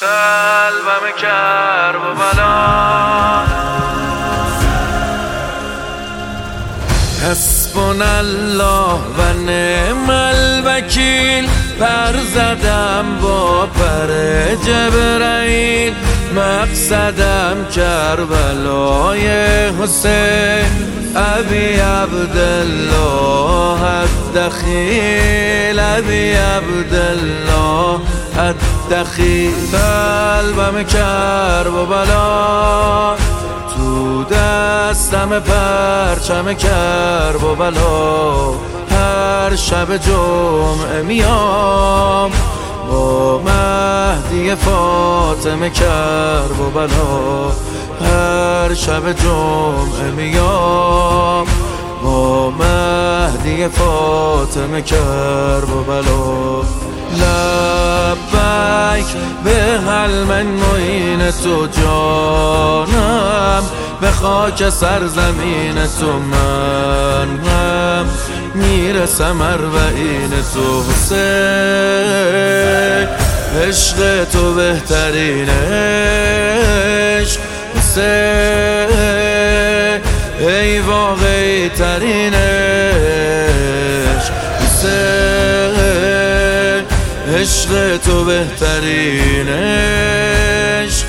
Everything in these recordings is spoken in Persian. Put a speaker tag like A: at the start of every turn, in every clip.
A: قلبم کرب و بلا حسبنا الله و نعم الوکیل پر زدم با پر جبرائیل مقصدم کربلای حسین ابی عبدالله الدخیل ابی عبدالله الدخیل قلبم کرب و بلا تو دستم پرچم کرب و بلا هر شب جمعه میام با مهدی فاطمه کرب و بلا هر شب جمعه میام با مهدی فاطمه کرب و بلا لبیک به حل من معین تو جانم به خاک سرزمین تو منم میرسم اربعین تو حسین عشق تو بهترین عشق حسین ای واقعی ترین عشق حسین عشق تو بهترین عشق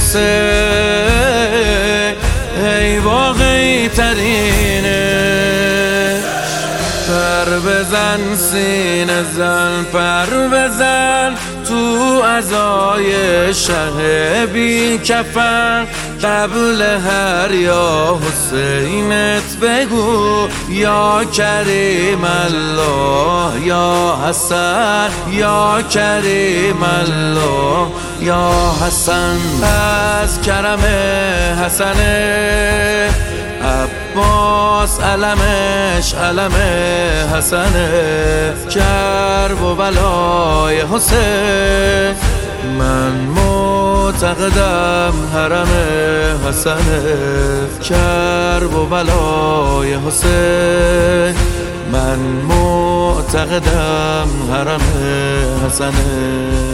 A: حسین ای واقعی ترین عشق پر بزن سینه زن پر بزن تو عزای شه بی کفن قبل هر یا حسینت بگو یا کریم الله یا حسن یا کریم الله یا حسن از کرم حسن عباس علمش علم حسنه کرب و بلای حسین من معتقدم حرم حسنه کرب و بلای حسین من معتقدم حرم حسنه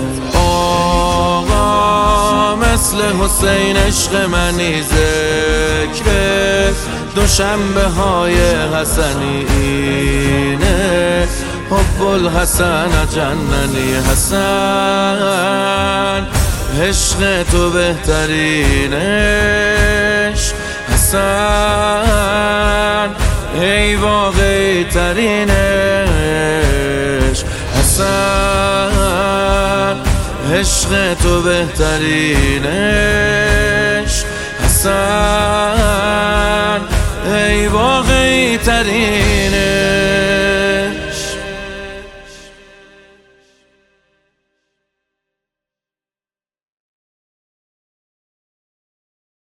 A: آقا مثل حسین عشق منی ذکر دوشنبه های حسنی اینه حب الحسن جننی حسن عشق تو بهترین عشق حسن ای واقعی ترین عشق حسن عشق تو بهترین عشق حسن ای واقعی ترین